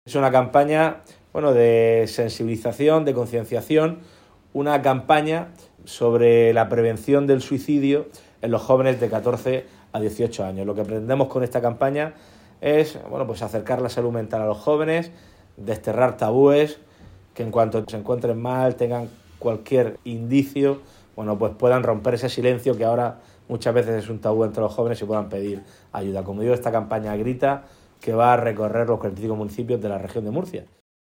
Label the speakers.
Speaker 1: Es una campaña, bueno, de sensibilización, de concienciación, una campaña sobre la prevención del suicidio en los jóvenes de 14 a 18 años. Lo que pretendemos con esta campaña es, bueno, pues acercar la salud mental a los jóvenes, desterrar tabúes, que en cuanto se encuentren mal, tengan cualquier indicio, bueno, pues puedan romper ese silencio que ahora muchas veces es un tabú entre los jóvenes y puedan pedir ayuda. Como digo, esta campaña grita que va a recorrer los 45 municipios de la región de Murcia.